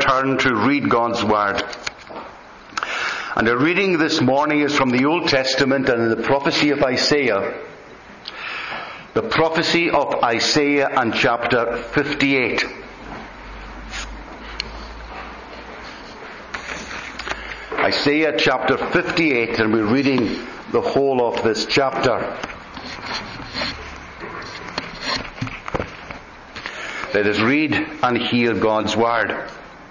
turn to read God's Word. And the reading this morning is from the Old Testament and the prophecy of Isaiah. The prophecy of Isaiah and chapter 58. Isaiah chapter 58, and we're reading the whole of this chapter. Let us read and hear God's Word.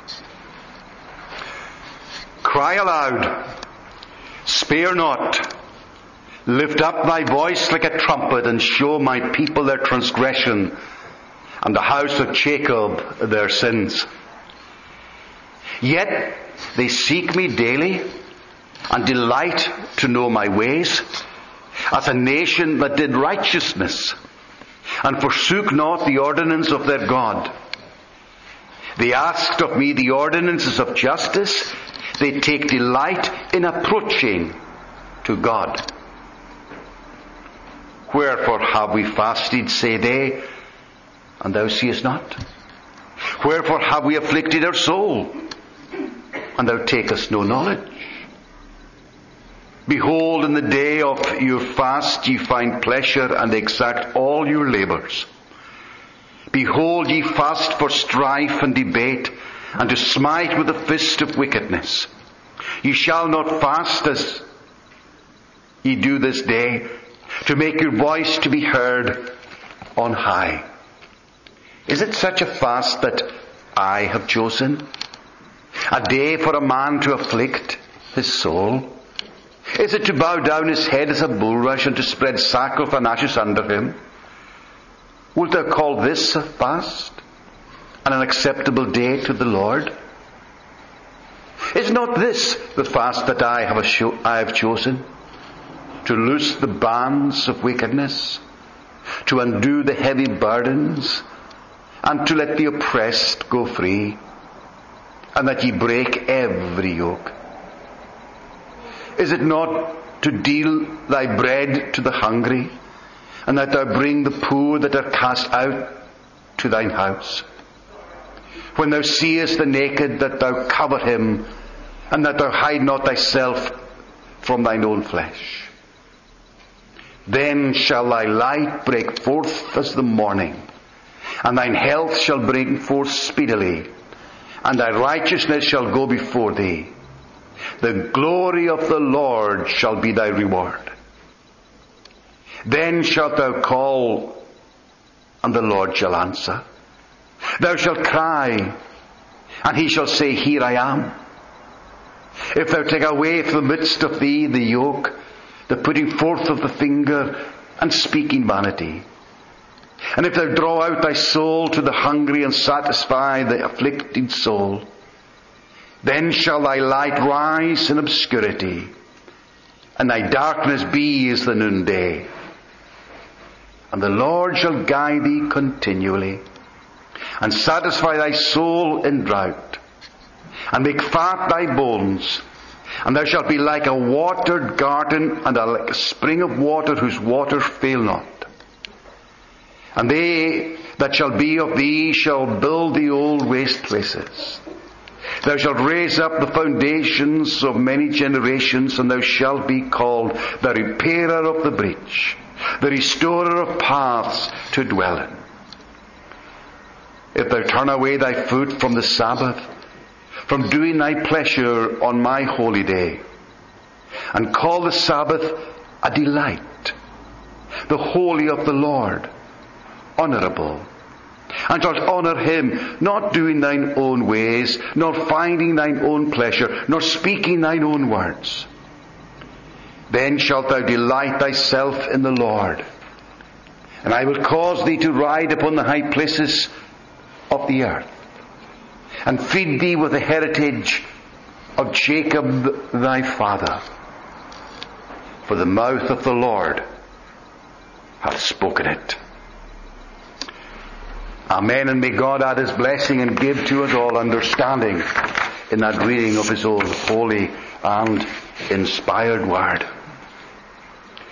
Cry aloud, spare not. Lift up thy voice like a trumpet, and show my people their transgression, and the house of Jacob their sins. Yet they seek me daily, and delight to know my ways, as a nation that did righteousness, and forsook not the ordinance of their God. They asked of me the ordinances of justice. They take delight in approaching to God. Wherefore have we fasted, say they, and thou seest not? Wherefore have we afflicted our soul, and thou takest no knowledge? Behold, in the day of your fast ye find pleasure, and exact all your labours. Behold, ye fast for strife and debate, and to smite with the fist of wickedness. Ye shall not fast as ye do this day, to make your voice to be heard on high. Is it such a fast that I have chosen? A day for a man to afflict his soul? Is it to bow down his head as a bulrush, and to spread sackcloth and ashes under him? Wilt thou call this a fast, and an acceptable day to the Lord? Is not this the fast that I have chosen? To loose the bands of wickedness, to undo the heavy burdens, and to let the oppressed go free, and that ye break every yoke? Is it not to deal thy bread to the hungry, and that thou bring the poor that are cast out to thine house? When thou seest the naked, that thou cover him, and that thou hide not thyself from thine own flesh. Then shall thy light break forth as the morning, and thine health shall bring forth speedily, and thy righteousness shall go before thee. The glory of the Lord shall be thy reward. Then shalt thou call, and the Lord shall answer. Thou shalt cry, and he shall say, Here I am. If thou take away from the midst of thee the yoke, the putting forth of the finger, and speaking vanity, and if thou draw out thy soul to the hungry, and satisfy the afflicted soul, then shall thy light rise in obscurity, and thy darkness be as the noonday. And the Lord shall guide thee continually, and satisfy thy soul in drought, and make fat thy bones. And thou shalt be like a watered garden, and like a spring of water whose waters fail not. And they that shall be of thee shall build the old waste places. Thou shalt raise up the foundations of many generations, and thou shalt be called the repairer of the breach, the restorer of paths to dwell in. If thou turn away thy foot from the Sabbath, from doing thy pleasure on my holy day, and call the Sabbath a delight, the holy of the Lord, honourable, and shalt honour him, not doing thine own ways, nor finding thine own pleasure, nor speaking thine own words. Then shalt thou delight thyself in the Lord, and I will cause thee to ride upon the high places of the earth, and feed thee with the heritage of Jacob thy father. For the mouth of the Lord hath spoken it. Amen, and may God add his blessing and give to us all understanding in that reading of his own holy and inspired word.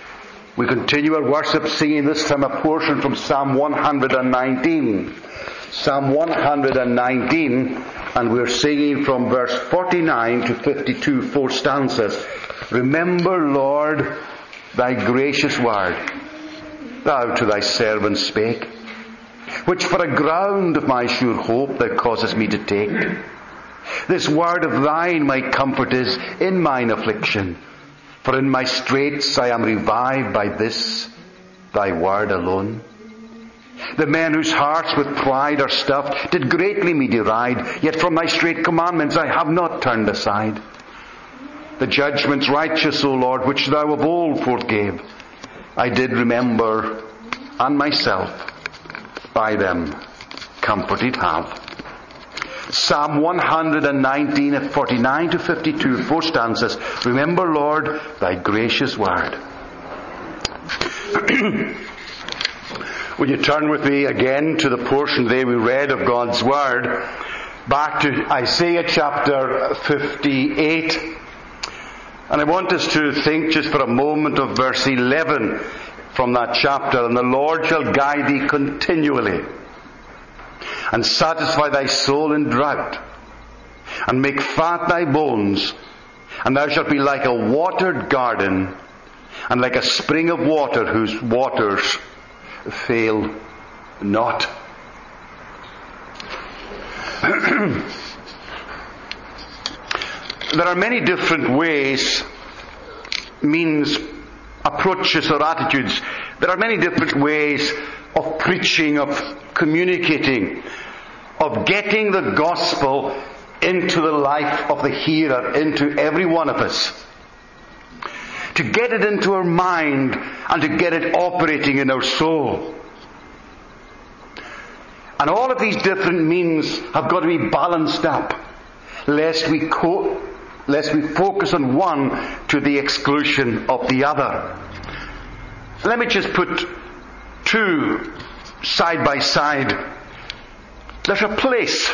We continue our worship singing this time a portion from Psalm 119. Psalm 119, and we're singing from verse 49 to 52, 4 stanzas. Remember, Lord, thy gracious word, thou to thy servant spake, which for a ground of my sure hope thou causest me to take. This word of thine my comfort is in mine affliction, for in my straits I am revived by this thy word alone. The men whose hearts with pride are stuffed did greatly me deride, yet from thy straight commandments I have not turned aside. The judgments righteous, O Lord, which thou of old forgave, I did remember, and myself by them comforted have. Psalm 119, 49 to 52, 4 stanzas. Remember, Lord, thy gracious word. Will you turn with me again to the portion there we read of God's word, back to Isaiah chapter 58. And I want us to think just for a moment of verse 11 from that chapter. And the Lord shall guide thee continually, and satisfy thy soul in drought, and make fat thy bones, and thou shalt be like a watered garden, and like a spring of water whose waters fail not. There are many different ways, means, approaches or attitudes. There are many different ways of preaching, of communicating, of getting the gospel into the life of the hearer, into every one of us. To get it into our mind and to get it operating in our soul. And all of these different means have got to be balanced up, lest we focus on one to the exclusion of the other. Let me just put two side by side. There's a place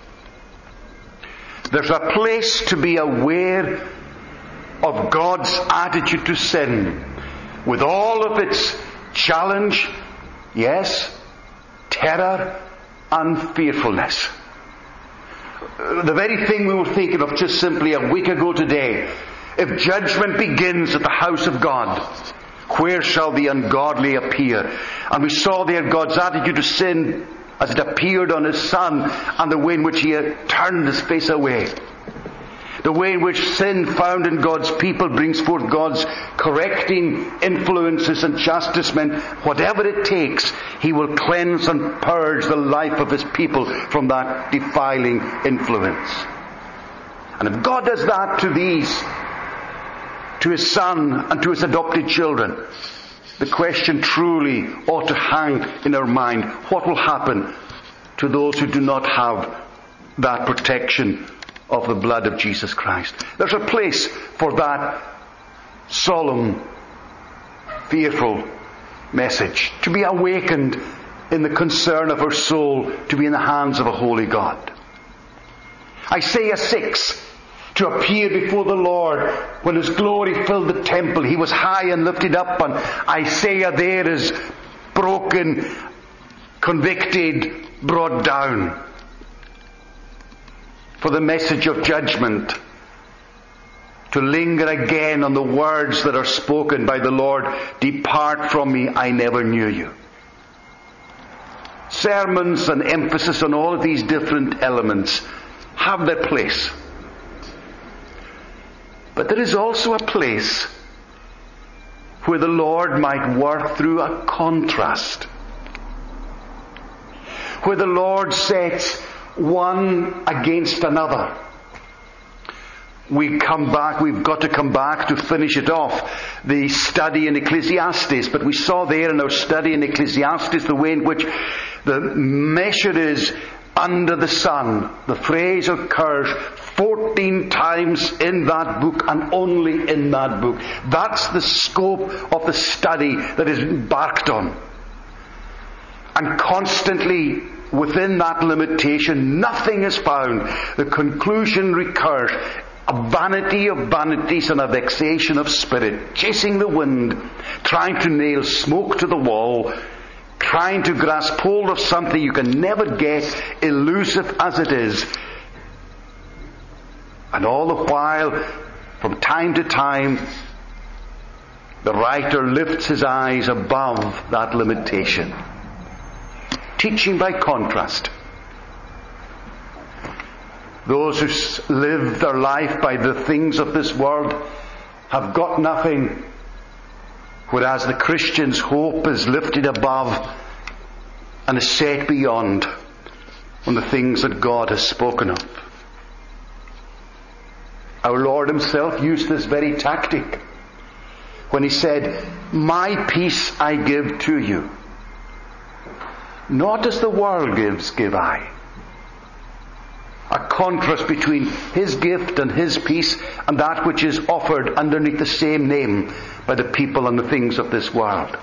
to be aware of God's attitude to sin, with all of its challenge, yes, terror and fearfulness. The very thing we were thinking of just simply a week ago today. If judgment begins at the house of God, where shall the ungodly appear? And we saw there God's attitude to sin as it appeared on His Son, and the way in which He had turned His face away. The way in which sin found in God's people brings forth God's correcting influences and chastisement. Whatever it takes, He will cleanse and purge the life of His people from that defiling influence. And if God does that to these, to His Son and to His adopted children, the question truly ought to hang in our mind: what will happen to those who do not have that protection of the blood of Jesus Christ? There's a place for that solemn, fearful message to be awakened in the concern of our soul, to be in the hands of a holy God. Isaiah 6, to appear before the Lord when His glory filled the temple. He was high and lifted up, and Isaiah there is broken, convicted, brought down for the message of judgment, to linger again on the words that are spoken by the Lord: depart from me, I never knew you. Sermons and emphasis on all of these different elements have their place. But there is also a place where the Lord might work through a contrast, where the Lord sets one against another. We've got to come back to finish it off, the study in Ecclesiastes. But we saw there in our study in Ecclesiastes the way in which the measure is under the sun. The phrase occurs 14 times in that book, and only in that book. That's the scope of the study that is embarked on. And constantly within that limitation, nothing is found. The conclusion recurs: a vanity of vanities and a vexation of spirit, chasing the wind, trying to nail smoke to the wall, trying to grasp hold of something you can never get, elusive as it is. And all the while, from time to time, the writer lifts his eyes above that limitation, teaching by contrast. Those who live their life by the things of this world have got nothing, whereas the Christian's hope is lifted above and is set beyond on the things that God has spoken of. Our Lord himself used this very tactic when he said, "My peace I give to you. Not as the world gives, give I." A contrast between his gift and his peace and that which is offered underneath the same name by the people and the things of this world.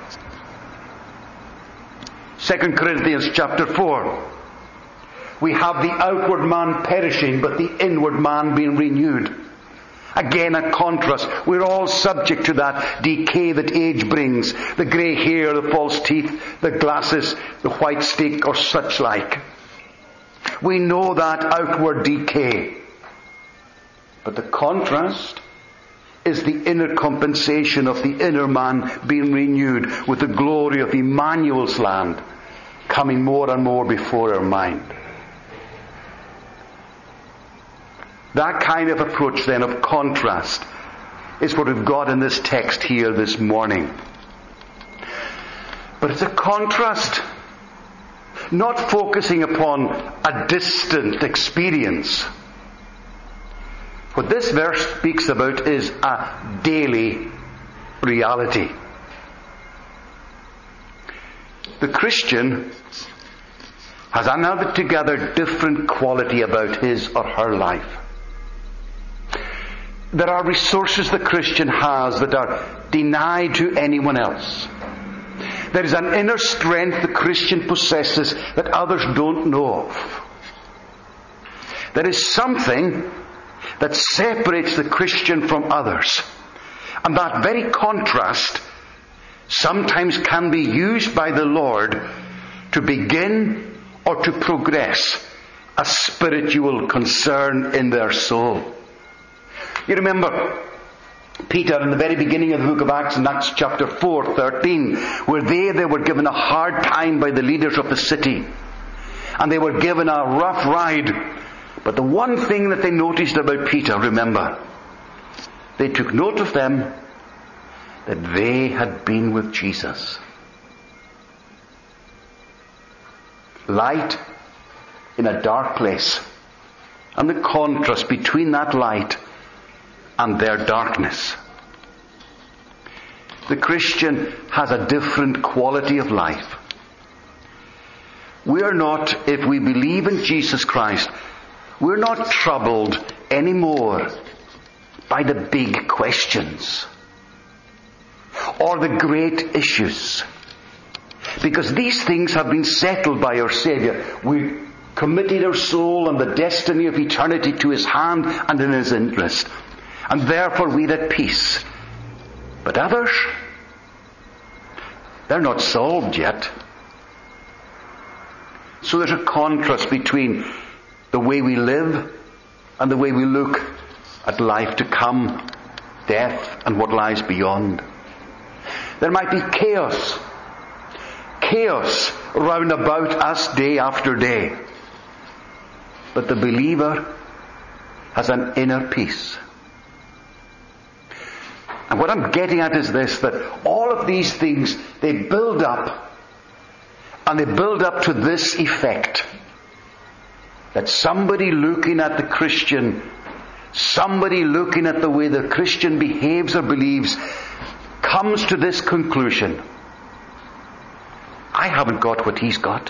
2 Corinthians chapter 4. We have the outward man perishing, but the inward man being renewed. Again a contrast. We're all subject to that decay that age brings. The grey hair, the false teeth, the glasses, the white stick or such like. We know that outward decay. But the contrast is the inner compensation of the inner man being renewed with the glory of Emmanuel's land coming more and more before our mind. That kind of approach then of contrast is what we've got in this text here this morning. But it's a contrast not focusing upon a distant experience. What this verse speaks about is a daily reality. The Christian has an altogether different quality about his or her life. There are resources the Christian has that are denied to anyone else. There is an inner strength the Christian possesses that others don't know of. There is something that separates the Christian from others. And that very contrast sometimes can be used by the Lord to begin or to progress a spiritual concern in their soul. You remember Peter in the very beginning of the book of Acts, in Acts chapter 4:13, where they were given a hard time by the leaders of the city. And they were given a rough ride. But the one thing that they noticed about Peter, remember, they took note of them that they had been with Jesus. Light in a dark place. And the contrast between that light and their darkness. The Christian has a different quality of life. We are not, if we believe in Jesus Christ, we're not troubled anymore by the big questions or the great issues. Because these things have been settled by our Saviour. We committed our soul and the destiny of eternity to His hand and in His interest. And therefore we're at peace. But others, they're not solved yet. So there's a contrast between the way we live and the way we look at life to come, death, and what lies beyond. There might be chaos round about us day after day. But the believer has an inner peace. And what I'm getting at is this, that all of these things, they build up, and they build up to this effect. That somebody looking at the Christian, somebody looking at the way the Christian behaves or believes, comes to this conclusion: I haven't got what he's got.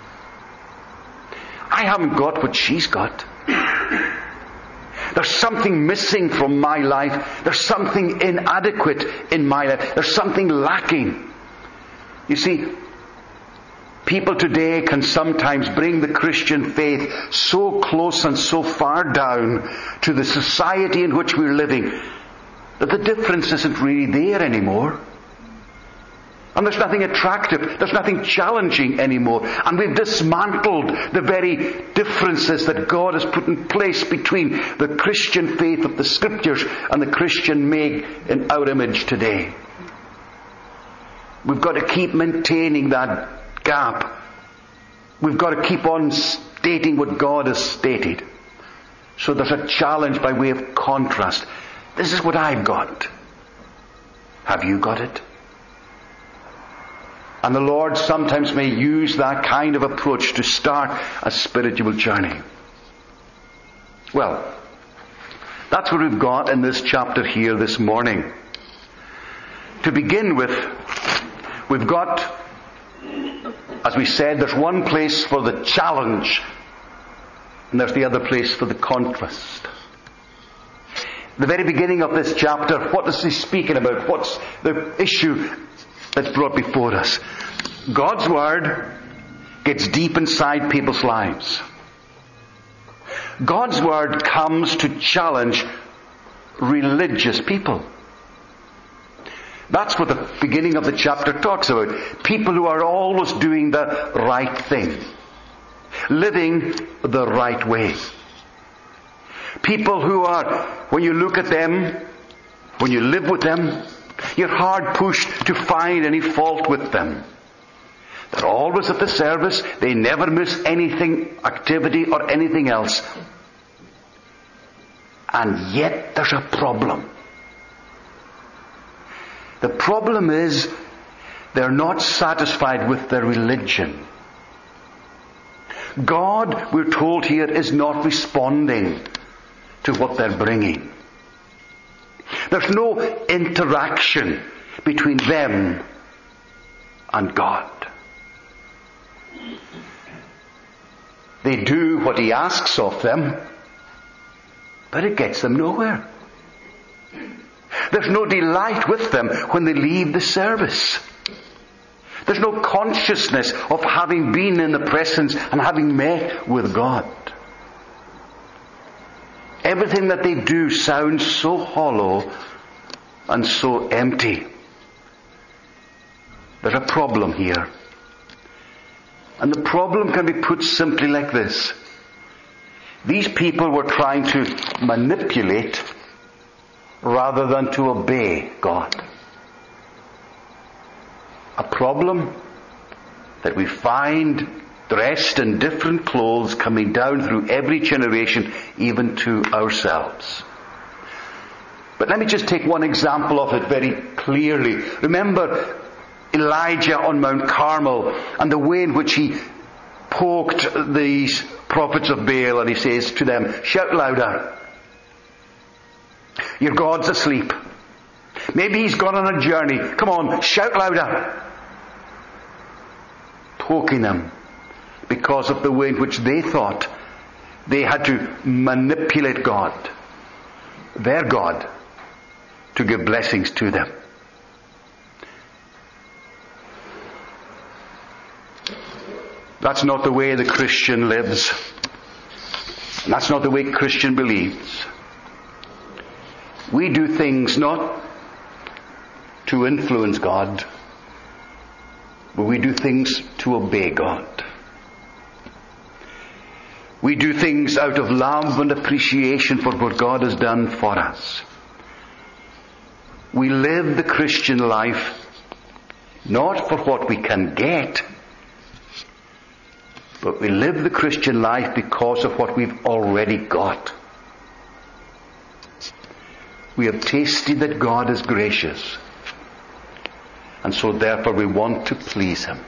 I haven't got what she's got. There's something missing from my life. There's something inadequate in my life. There's something lacking. You see, people today can sometimes bring the Christian faith so close and so far down to the society in which we're living that the difference isn't really there anymore. And there's nothing attractive, there's nothing challenging anymore. And we've dismantled the very differences that God has put in place between the Christian faith of the Scriptures and the Christian made in our image today. We've got to keep maintaining that gap. We've got to keep on stating what God has stated. So there's a challenge by way of contrast. This is what I've got. Have you got it? And the Lord sometimes may use that kind of approach to start a spiritual journey. Well, that's what we've got in this chapter here this morning. To begin with, we've got, as we said, there's one place for the challenge, and there's the other place for the contrast. The very beginning of this chapter, what is he speaking about? What's the issue that's brought before us? God's Word gets deep inside people's lives. God's Word comes to challenge religious people. That's what the beginning of the chapter talks about. People who are always doing the right thing. Living the right way. People who are, when you look at them, when you live with them, you're hard pushed to find any fault with them. They're always at the service. They never miss anything, activity or anything else. And yet there's a problem. The problem is they're not satisfied with their religion. God, we're told here, is not responding to what they're bringing. There's no interaction between them and God. They do what He asks of them, but it gets them nowhere. There's no delight with them when they leave the service. There's no consciousness of having been in the presence and having met with God. Everything that they do sounds so hollow and so empty. There's a problem here. And the problem can be put simply like this. These people were trying to manipulate rather than to obey God. A problem that we find dressed in different clothes coming down through every generation, even to ourselves. But let me just take one example of it very clearly. Remember Elijah on Mount Carmel and the way in which he poked these prophets of Baal, and he says to them, shout louder. Your God's asleep. Maybe he's gone on a journey. Come on, shout louder. Poking them because of the way in which they thought they had to manipulate God, their God, to give blessings to them. That's not the way the Christian lives. And that's not the way Christian believes. We do things not to influence God, but we do things to obey God. We do things out of love and appreciation for what God has done for us. We live the Christian life not for what we can get, but we live the Christian life because of what we've already got. We have tasted that God is gracious, and so therefore we want to please Him.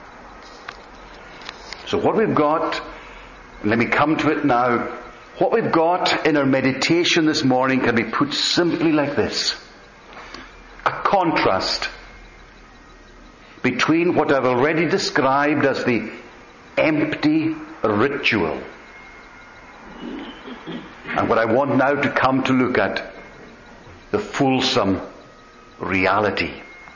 So what we've got, let me come to it now, what we've got in our meditation this morning can be put simply like this. A contrast between what I've already described as the empty ritual and what I want now to come to look at, the fulsome reality.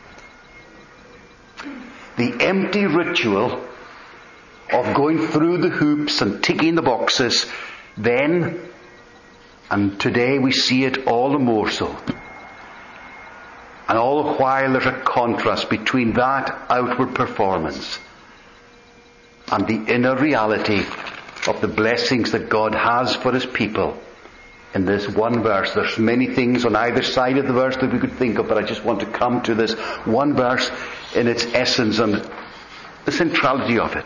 The empty ritual of going through the hoops and ticking the boxes, then, and today we see it all the more so, And all the while there's a contrast between that outward performance and the inner reality of the blessings that God has for His people in this one verse. There's many things on either side of the verse that we could think of, but I just want to come to this one verse in its essence and the centrality of it.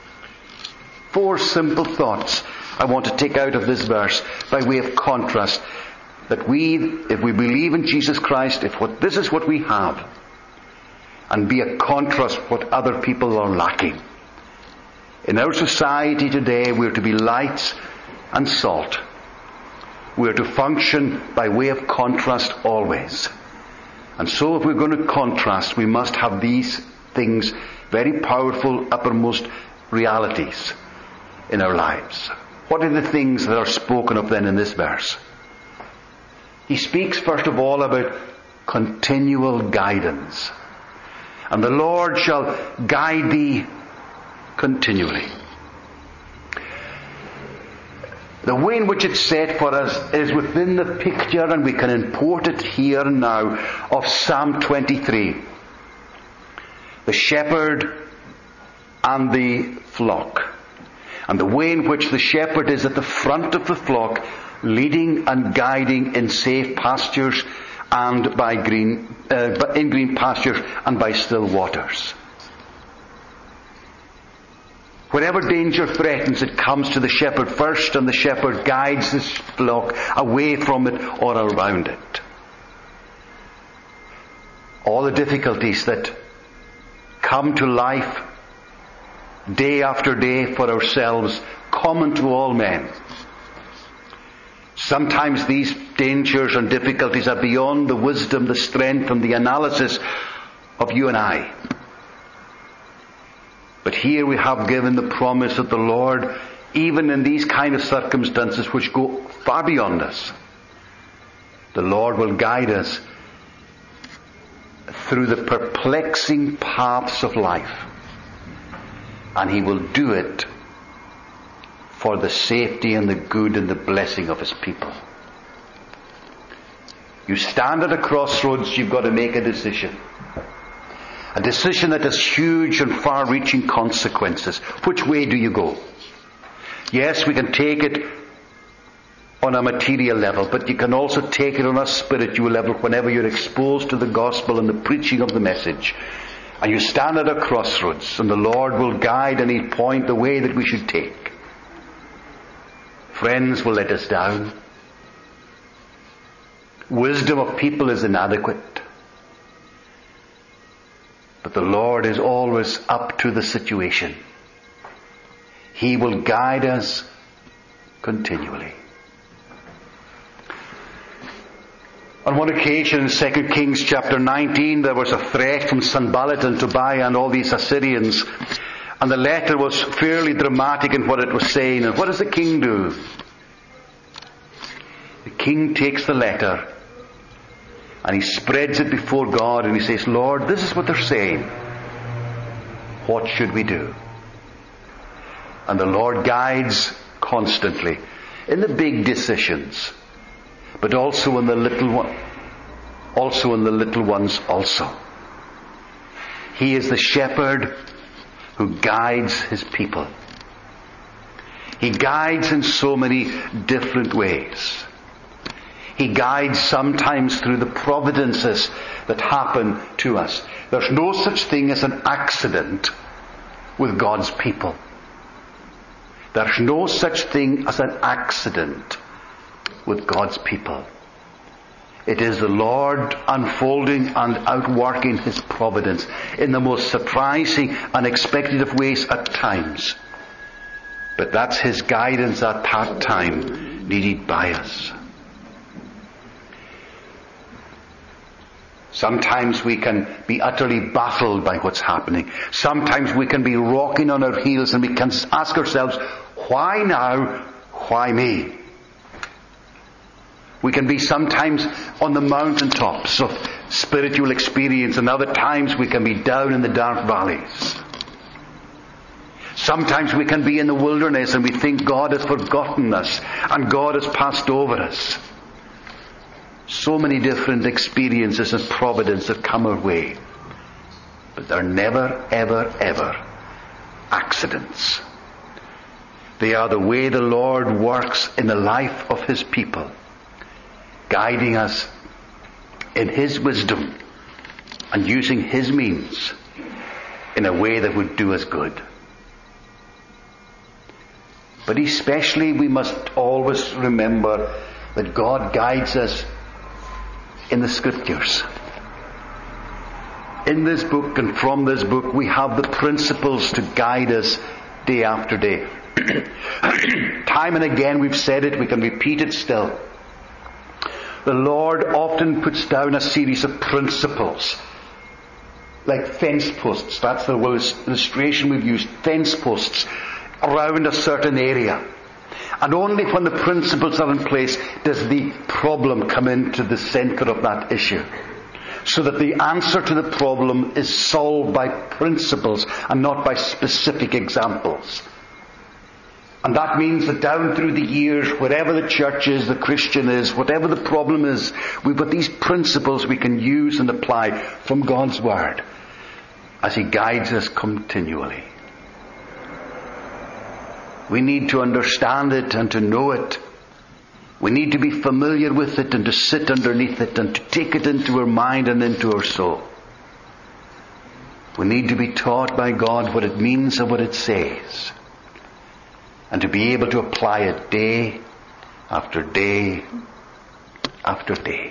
4 simple thoughts I want to take out of this verse by way of contrast. That if we believe in Jesus Christ, this is what we have, and be a contrast what other people are lacking. In our society today, we're to be lights and salt. We're to function by way of contrast always. And so if we're going to contrast, we must have these things, very powerful, uppermost realities in our lives. What are the things that are spoken of then in this verse? He speaks first of all about continual guidance. And the Lord shall guide thee continually. The way in which it's set for us is within the picture, and we can import it here and now, of Psalm 23. The shepherd and the flock. And the way in which the shepherd is at the front of the flock, leading and guiding in safe pastures and in green pastures and by still waters. Whenever danger threatens, it comes to the shepherd first, and the shepherd guides his flock away from it or around it. All the difficulties that come to life day after day for ourselves, common to all men. Sometimes these dangers and difficulties are beyond the wisdom, the strength and the analysis of you and I. But here we have given the promise that the Lord, even in these kind of circumstances which go far beyond us, the Lord will guide us through the perplexing paths of life. And He will do it for the safety and the good and the blessing of His people. You stand at a crossroads, you've got to make a decision. A decision that has huge and far-reaching consequences. Which way do you go? Yes, we can take it on a material level, but you can also take it on a spiritual level whenever you're exposed to the gospel and the preaching of the message. And you stand at a crossroads, and the Lord will guide and He'll point the way that we should take. Friends will let us down. Wisdom of people is inadequate. But the Lord is always up to the situation. He will guide us continually. On one occasion in 2 Kings chapter 19, there was a threat from Sanballat and Tobiah and all these Assyrians. And the letter was fairly dramatic in what it was saying. And what does the king do? The king takes the letter and he spreads it before God and he says, Lord, this is what they're saying. What should we do? And the Lord guides constantly in the big decisions, but also in the little ones also. He is the shepherd who guides His people. He guides in so many different ways. He guides sometimes through the providences that happen to us. There's no such thing as an accident with God's people. There's no such thing as an accident with God's people. It is the Lord unfolding and outworking His providence in the most surprising, unexpected of ways at times. But that's His guidance at that time needed by us. Sometimes we can be utterly baffled by what's happening. Sometimes we can be rocking on our heels and we can ask ourselves, why now? Why me? We can be sometimes on the mountaintops of spiritual experience, and other times we can be down in the dark valleys. Sometimes we can be in the wilderness and we think God has forgotten us and God has passed over us. So many different experiences and providence that come our way. But they're never, ever, ever accidents. They are the way the Lord works in the life of His people, guiding us in His wisdom and using His means in a way that would do us good. But especially we must always remember that God guides us in the Scriptures. In this book and from this book we have the principles to guide us day after day. Time and again we've said it, we can repeat it still. The Lord often puts down a series of principles, like fence posts. That's the illustration we've used. Fence posts around a certain area. And only when the principles are in place does the problem come into the center of that issue. So that the answer to the problem is solved by principles and not by specific examples. And that means that down through the years, wherever the church is, the Christian is, whatever the problem is, we've got these principles we can use and apply from God's Word as He guides us continually. We need to understand it and to know it. We need to be familiar with it and to sit underneath it and to take it into our mind and into our soul. We need to be taught by God what it means and what it says, and to be able to apply it day after day after day.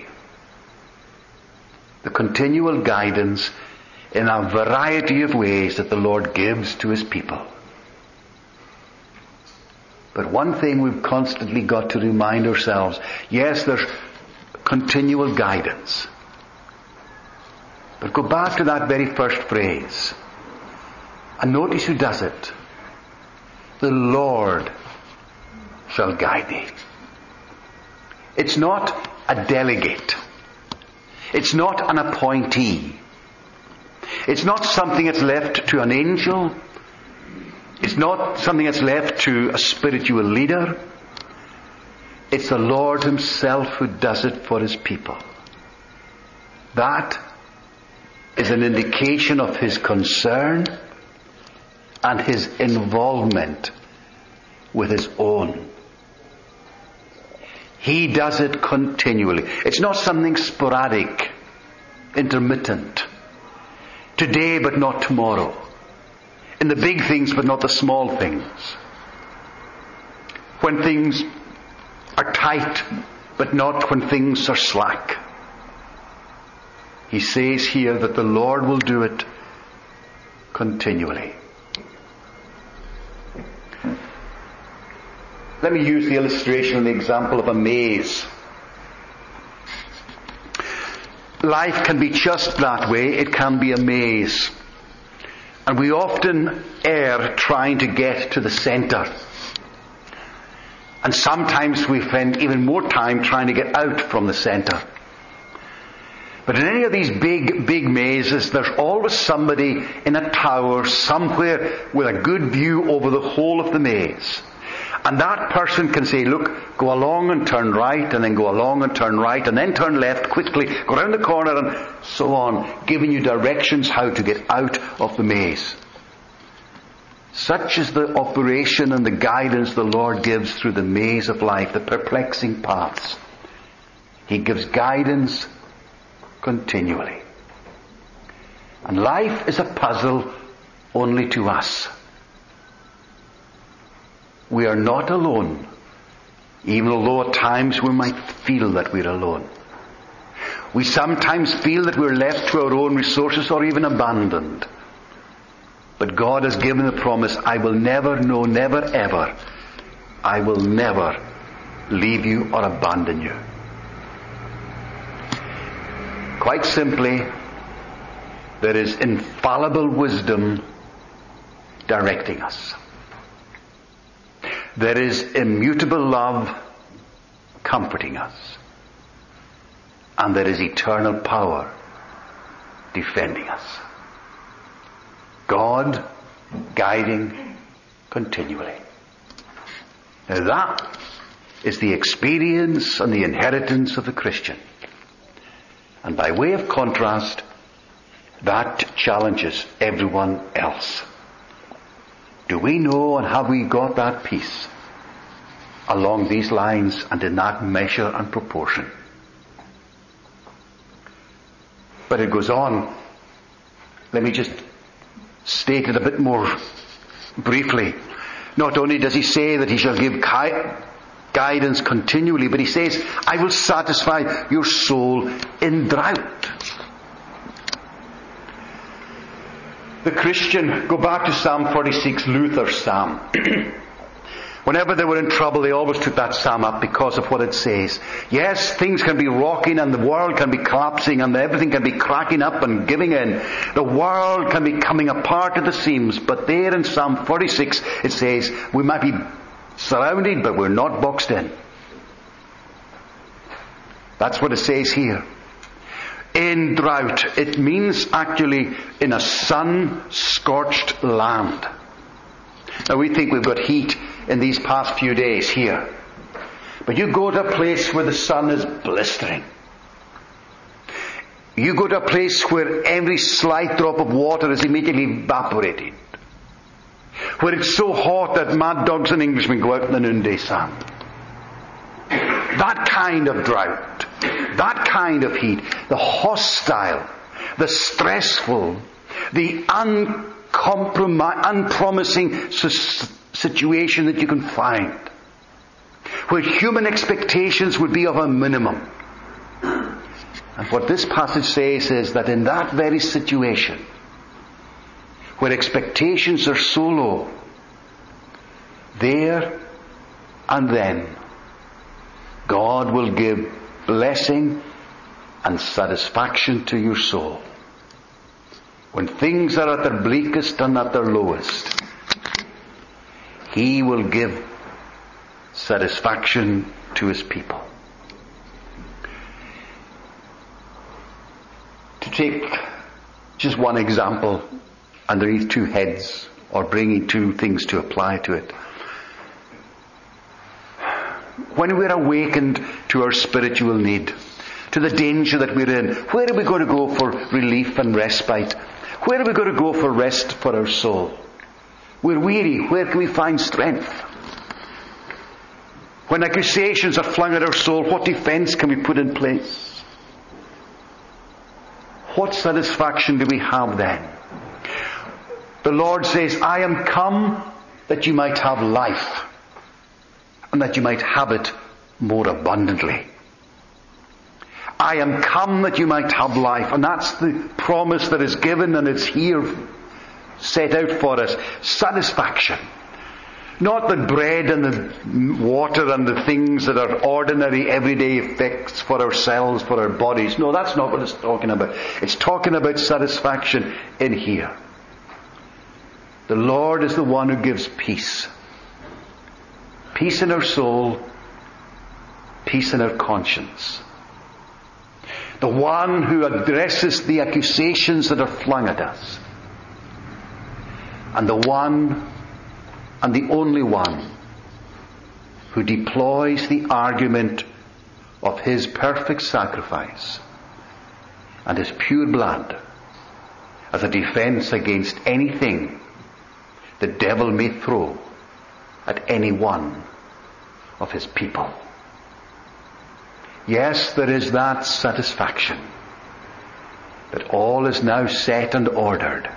The continual guidance in a variety of ways that the Lord gives to His people. But one thing we've constantly got to remind ourselves, yes, there's continual guidance. But go back to that very first phrase and notice who does it. The Lord shall guide thee. It's not a delegate. It's not an appointee. It's not something that's left to an angel. It's not something that's left to a spiritual leader. It's the Lord Himself who does it for His people. That is an indication of His concern and His involvement with His own. He does it continually. It's not something sporadic, intermittent. Today but not tomorrow. In the big things but not the small things. When things are tight but not when things are slack. He says here that the Lord will do it continually. Let me use the illustration and the example of a maze. Life can be just that way. It can be a maze. And we often err trying to get to the center. And sometimes we spend even more time trying to get out from the center. But in any of these big mazes, there's always somebody in a tower somewhere with a good view over the whole of the maze. And that person can say, look, go along and turn right, and then go along and turn right, and then turn left quickly, go around the corner, and so on, giving you directions how to get out of the maze. Such is the operation and the guidance the Lord gives through the maze of life, the perplexing paths. He gives guidance continually. And life is a puzzle only to us. We are not alone, even although at times we might feel that we're alone. We sometimes feel that we're left to our own resources or even abandoned. But God has given the promise, I will never, no, never, ever, I will never leave you or abandon you. Quite simply, there is infallible wisdom directing us. There is immutable love comforting us. And there is eternal power defending us. God guiding continually. Now that is the experience and the inheritance of the Christian. And by way of contrast, that challenges everyone else. Do we know and have we got that peace along these lines and in that measure and proportion? But it goes on. Let me just state it a bit more briefly. Not only does he say that he shall give guidance continually, but he says, I will satisfy your soul in drought. The Christian, go back to Psalm 46, Luther's psalm. Whenever they were in trouble, they always took that psalm up because of what it says. Yes, things can be rocking and the world can be collapsing and everything can be cracking up and giving in. The world can be coming apart at the seams. But there in Psalm 46 it says, we might be surrounded but we're not boxed in. That's what it says here. In drought. It means actually in a sun-scorched land. Now we think we've got heat in these past few days here. But you go to a place where the sun is blistering. You go to a place where every slight drop of water is immediately evaporated. Where it's so hot that mad dogs and Englishmen go out in the noonday sun. That kind of drought, that kind of heat, the hostile, the stressful, the unpromising situation that you can find, where human expectations would be of a minimum. And what this passage says is that in that very situation, where expectations are so low, there and then, God will give blessing and satisfaction to your soul. When things are at their bleakest and at their lowest, He will give satisfaction to His people. To take just one example underneath two heads, or bringing two things to apply to it. When we're awakened to our spiritual need, to the danger that we're in, where are we going to go for relief and respite? Where are we going to go for rest for our soul? We're weary. Where can we find strength? When accusations are flung at our soul, what defense can we put in place? What satisfaction do we have then? The Lord says, I am come that you might have life, and that you might have it more abundantly. I am come that you might have life. And that's the promise that is given, and it's here set out for us. Satisfaction. Not the bread and the water and the things that are ordinary, everyday effects for ourselves, for our bodies. No, that's not what it's talking about. It's talking about satisfaction in here. The Lord is the one who gives peace. Peace in our soul, peace in our conscience. The one who addresses the accusations that are flung at us. And the one, and the only one, who deploys the argument of His perfect sacrifice and His pure blood as a defense against anything the devil may throw at any one of His people. Yes, there is that satisfaction that all is now set and ordered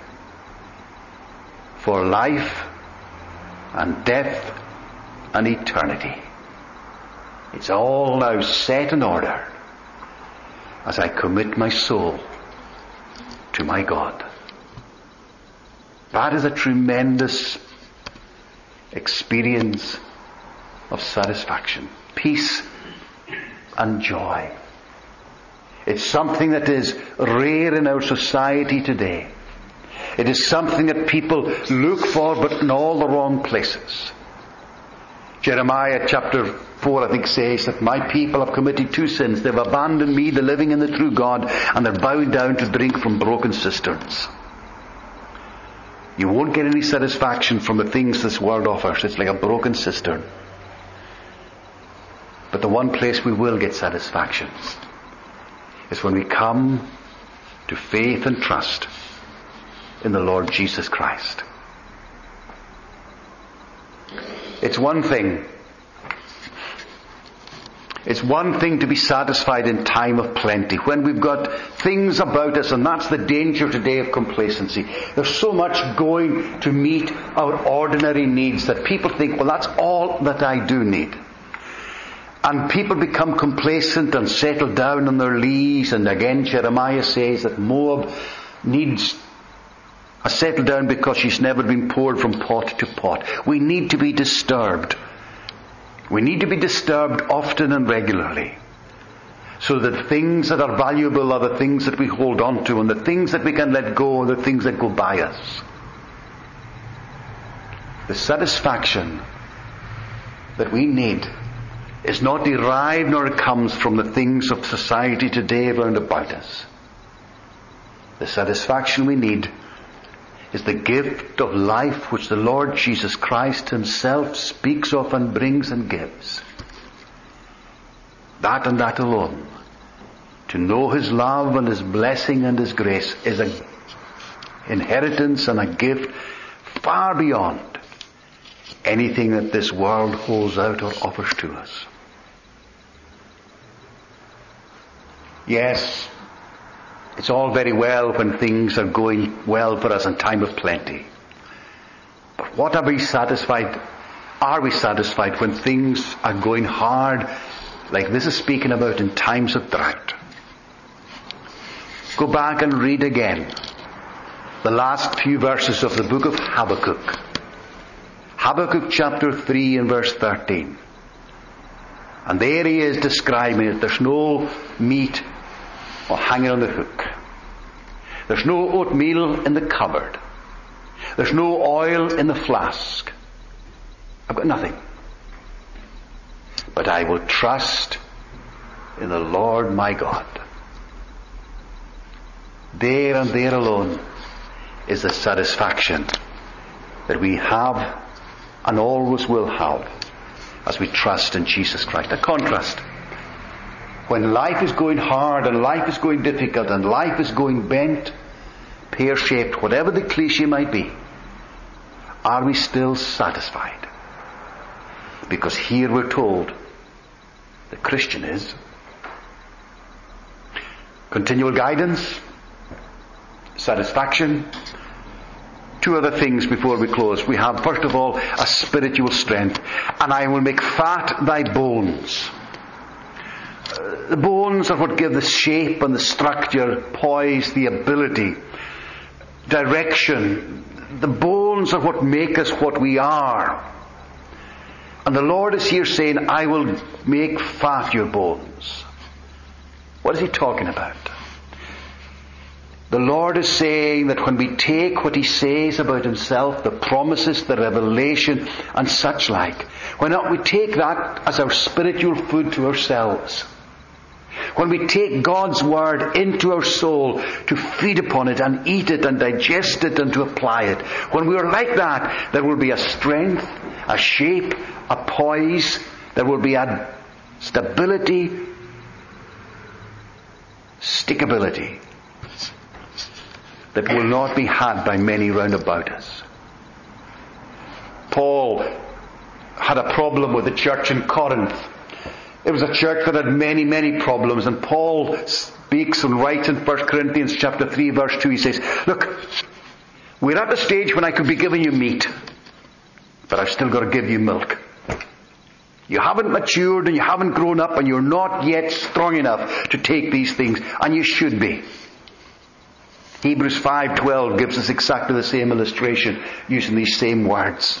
for life and death and eternity. It's all now set and ordered as I commit my soul to my God. That is a tremendous experience of satisfaction, peace and joy. It's something that is rare in our society today. It is something that people look for, but in all the wrong places. Jeremiah chapter 4, I think, says that my people have committed two sins. They've abandoned me, the living and the true God, and they're bowed down to drink from broken cisterns. You won't get any satisfaction from the things this world offers. It's like a broken cistern. But the one place we will get satisfaction is when we come to faith and trust in the Lord Jesus Christ. It's one thing to be satisfied in time of plenty, when we've got things about us, and that's the danger today of complacency. There's so much going to meet our ordinary needs that people think, well, that's all that I do need. And people become complacent and settle down on their lees, and again Jeremiah says that Moab needs a settle down because she's never been poured from pot to pot. We need to be disturbed. We need to be disturbed often and regularly, so that the things that are valuable are the things that we hold on to, and the things that we can let go are the things that go by us. The satisfaction that we need is not derived nor comes from the things of society today round about us. The satisfaction we need is the gift of life which the Lord Jesus Christ himself speaks of and brings and gives. That and that alone. To know his love and his blessing and his grace is an inheritance and a gift far beyond anything that this world holds out or offers to us. Yes, it's all very well when things are going well for us in time of plenty. But what are we satisfied? Are we satisfied when things are going hard, like this is speaking about in times of drought? Go back and read again the last few verses of the book of Habakkuk. Habakkuk chapter 3 and verse 13. And there he is describing it. There's no meat or hanging on the hook. There's no oatmeal in the cupboard. There's no oil in the flask. I've got nothing. But I will trust in the Lord my God. There and there alone is the satisfaction that we have and always will have as we trust in Jesus Christ. A contrast. When life is going hard and life is going difficult and life is going bent, pear-shaped, whatever the cliche might be, are we still satisfied? Because here we're told the Christian is. Continual guidance, satisfaction. Two other things before we close. We have, first of all, a spiritual strength. And I will make fat thy bones. The bones are what give the shape and the structure, poise, the ability, direction. The bones are what make us what we are. And the Lord is here saying, I will make fat your bones. What is he talking about? The Lord is saying that when we take what he says about himself, the promises, the revelation, and such like, when we take that as our spiritual food to ourselves, when we take God's word into our soul to feed upon it and eat it and digest it and to apply it, when we are like that, there will be a strength, a shape, a poise, there will be a stability, stickability that will not be had by many round about us. Paul had a problem with the church in Corinth. It was a church that had many, many problems, and Paul speaks and writes in 1 Corinthians chapter 3 verse 2, he says, look, we're at the stage when I could be giving you meat, but I've still got to give you milk. You haven't matured and you haven't grown up and you're not yet strong enough to take these things, and you should be. Hebrews 5:12 gives us exactly the same illustration using these same words.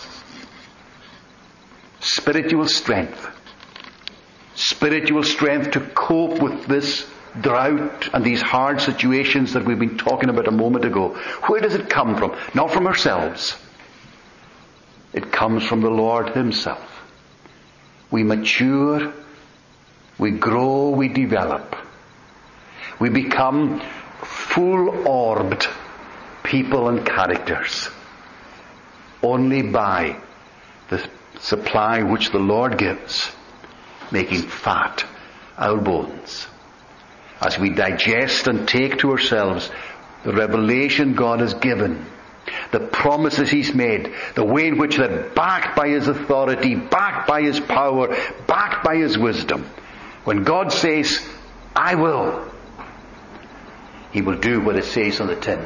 Spiritual strength. Spiritual strength to cope with this drought and these hard situations that we've been talking about a moment ago. Where does it come from? Not from ourselves. It comes from the Lord himself. We mature, we grow, we develop. We become full-orbed people and characters only by the supply which the Lord gives, making fat our bones. as we digest and take to ourselves the revelation God has given, the promises He's made, the way in which they're backed by His authority, backed by His power, backed by His wisdom. When God says, I will, He will do what it says on the tin.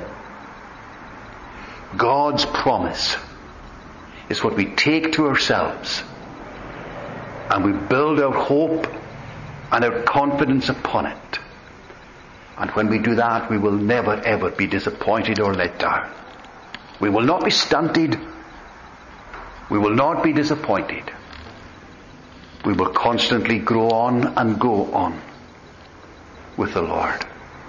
God's promise is what we take to ourselves, and we build our hope and our confidence upon it. And when we do that, we will never ever be disappointed or let down. We will not be stunted. We will not be disappointed. We will constantly grow on and go on with the Lord.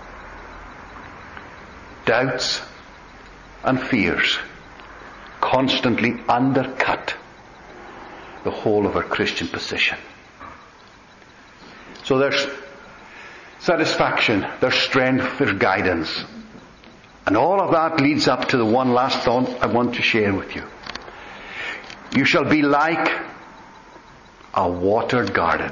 Doubts and fears constantly undercut the whole of our Christian position. So there's satisfaction, there's strength, there's guidance. And all of that leads up to the one last thought I want to share with you. You shall be like a watered garden.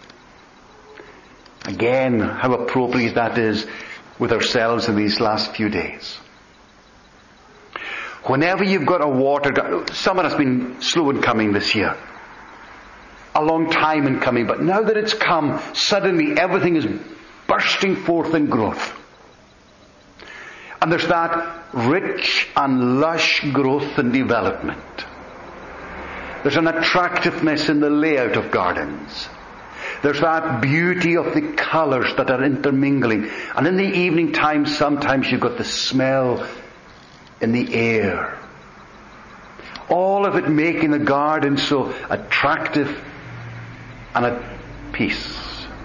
Again, how appropriate that is with ourselves in these last few days. Whenever you've got a watered garden, summer has been slow in coming this year. A long time in coming, but now that it's come, suddenly everything is bursting forth in growth. And there's that rich and lush growth and development. There's an attractiveness in the layout of gardens. There's that beauty of the colours that are intermingling. And in the evening time, sometimes you've got the smell in the air. All of it making the garden so attractive and at peace.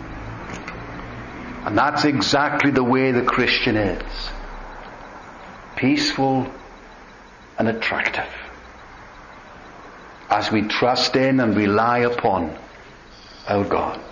And that's exactly the way the Christian is. Peaceful and attractive. As we trust in and rely upon our God.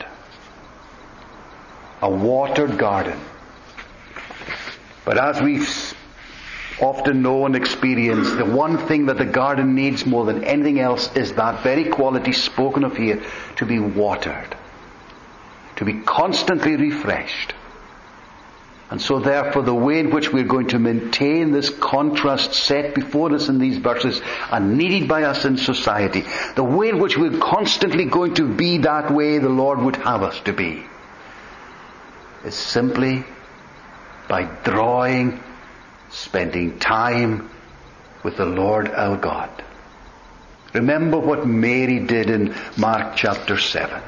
A watered garden. But as we often know and experience, the one thing that the garden needs more than anything else is that very quality spoken of here, to be watered. To be constantly refreshed. And so therefore the way in which we're going to maintain this contrast set before us in these verses and needed by us in society, the way in which we're constantly going to be that way the Lord would have us to be, is simply by drawing, spending time with the Lord our God. Remember what Mary did in Mark chapter 7.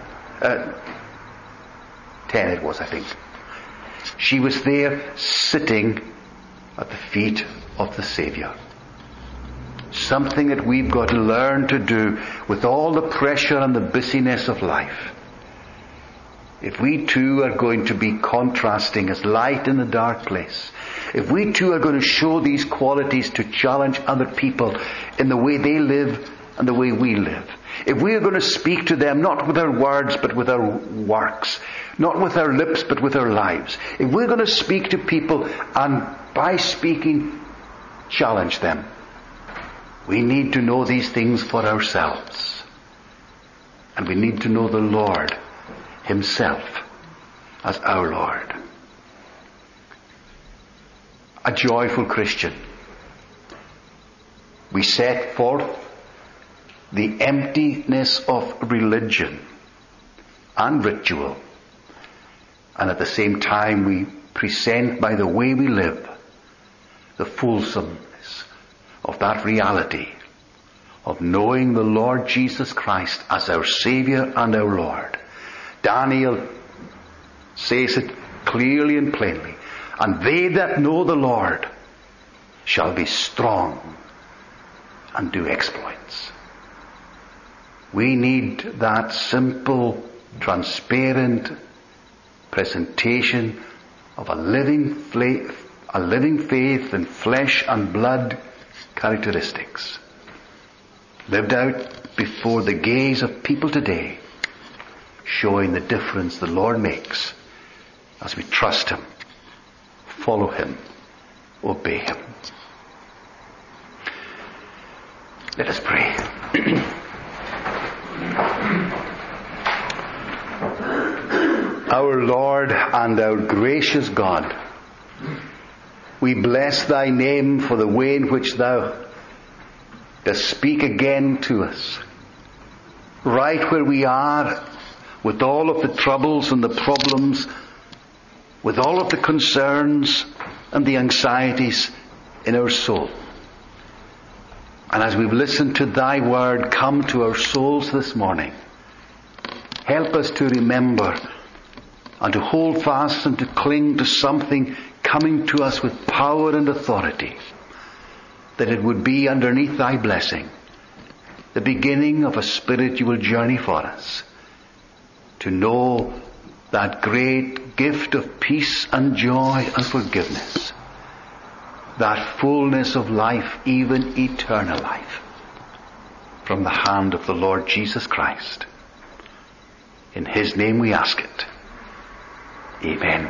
10 it was, I think. She was there sitting at the feet of the Saviour. Something that we've got to learn to do with all the pressure and the busyness of life. If we too are going to be contrasting as light in the dark place, if we too are going to show these qualities to challenge other people in the way they live and the way we live, if we are going to speak to them not with our words but with our works, not with our lips but with our lives, if we're going to speak to people and by speaking challenge them, we need to know these things for ourselves. And we need to know the Lord Himself as our Lord. A joyful Christian. We set forth the emptiness of religion and ritual, and at the same time we present by the way we live the fulsomeness of that reality of knowing the Lord Jesus Christ as our Saviour and our Lord. Daniel says it clearly and plainly, and they that know the Lord shall be strong and do exploits. We need that simple, transparent presentation of a living faith in flesh and blood characteristics, lived out before the gaze of people today, showing the difference the Lord makes as we trust Him, follow Him, obey Him. Let us pray. Our Lord and our gracious God, we bless thy name for the way in which thou dost speak again to us. Right where we are, with all of the troubles and the problems, with all of the concerns and the anxieties in our soul. And as we've listened to thy word come to our souls this morning, help us to remember and to hold fast and to cling to something coming to us with power and authority, that it would be underneath thy blessing, the beginning of a spiritual journey for us, to know that great gift of peace and joy and forgiveness, that fullness of life, even eternal life, from the hand of the Lord Jesus Christ. In his name we ask it. Amen.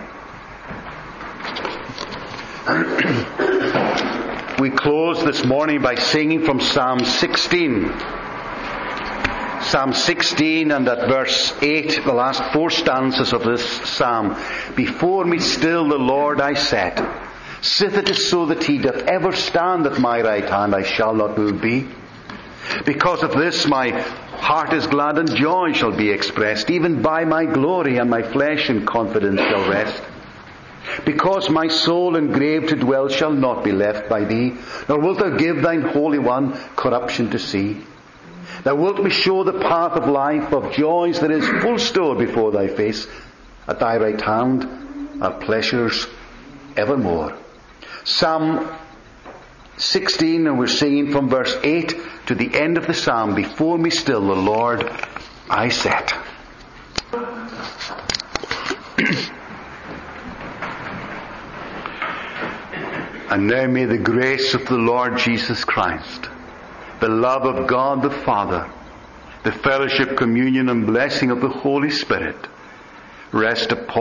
We close this morning by singing from Psalm 16. Psalm 16 and at verse 8, the last 4 stanzas of this psalm. Before me still the Lord I set. Sith it is so that he doth ever stand at my right hand, I shall not moved be. Because of this my heart is glad and joy shall be expressed. Even by my glory and my flesh in confidence shall rest. Because my soul in grave to dwell shall not be left by thee, nor wilt thou give thine Holy One corruption to see. Thou wilt me show the path of life, of joys that is full stored before thy face. At thy right hand are pleasures evermore. Psalm 16, and we're singing from verse 8 to the end of the psalm. Before me still the Lord I set. And now may the grace of the Lord Jesus Christ, the love of God the Father, the fellowship, communion and blessing of the Holy Spirit rest upon